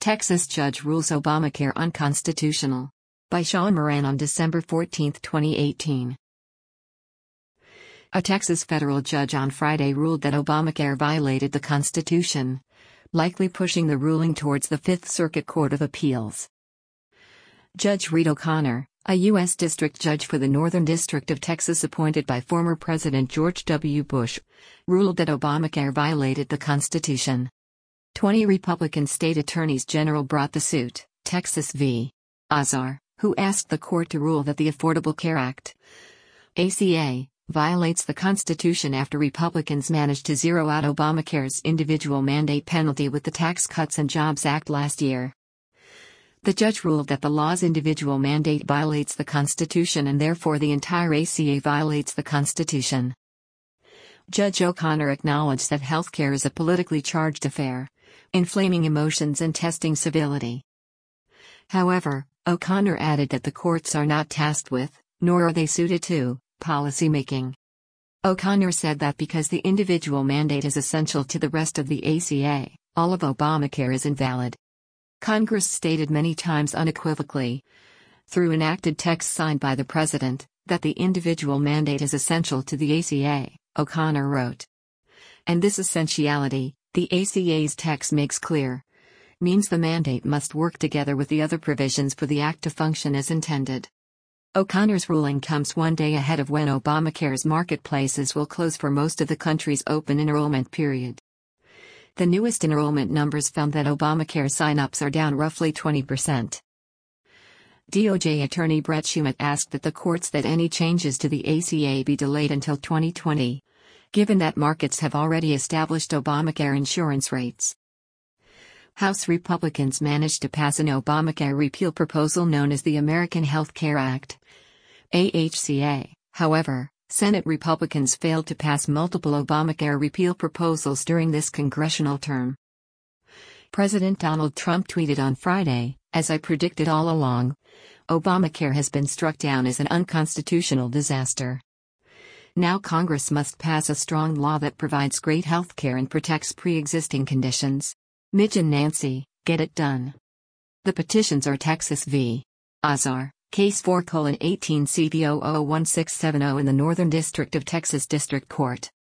Texas judge rules Obamacare unconstitutional. By Sean Moran on December 14, 2018. A Texas federal judge on Friday ruled that Obamacare violated the Constitution, likely pushing the ruling towards the Fifth Circuit Court of Appeals. Judge Reed O'Connor, a U.S. District Judge for the Northern District of Texas appointed by former President George W. Bush, ruled that Obamacare violated the Constitution. 20 Republican state attorneys general brought the suit, Texas v. Azar, who asked the court to rule that the Affordable Care Act, ACA, violates the Constitution after Republicans managed to zero out Obamacare's individual mandate penalty with the Tax Cuts and Jobs Act last year. The judge ruled that the law's individual mandate violates the Constitution and therefore the entire ACA violates the Constitution. Judge O'Connor acknowledged that healthcare is a politically charged affair, inflaming emotions and testing civility. However, O'Connor added that the courts are not tasked with, nor are they suited to, policymaking. O'Connor said that because the individual mandate is essential to the rest of the ACA, all of Obamacare is invalid. Congress stated many times unequivocally, through enacted text signed by the President, that the individual mandate is essential to the ACA, O'Connor wrote. And this essentiality, the ACA's text makes clear, means the mandate must work together with the other provisions for the Act to function as intended. O'Connor's ruling comes one day ahead of when Obamacare's marketplaces will close for most of the country's open enrollment period. The newest enrollment numbers found that Obamacare sign-ups are down roughly 20%. DOJ Attorney Brett Shumate asked that the courts that any changes to the ACA be delayed until 2020, given that markets have already established Obamacare insurance rates. House Republicans managed to pass an Obamacare repeal proposal known as the American Health Care Act, AHCA. However, Senate Republicans failed to pass multiple Obamacare repeal proposals during this congressional term. President Donald Trump tweeted on Friday, "As I predicted all along, Obamacare has been struck down as an unconstitutional disaster. Now Congress must pass a strong law that provides great health care and protects pre-existing conditions. Mitch and Nancy, get it done." The petitions are Texas v. Azar, Case 4:18 CV 001670 in the Northern District of Texas District Court.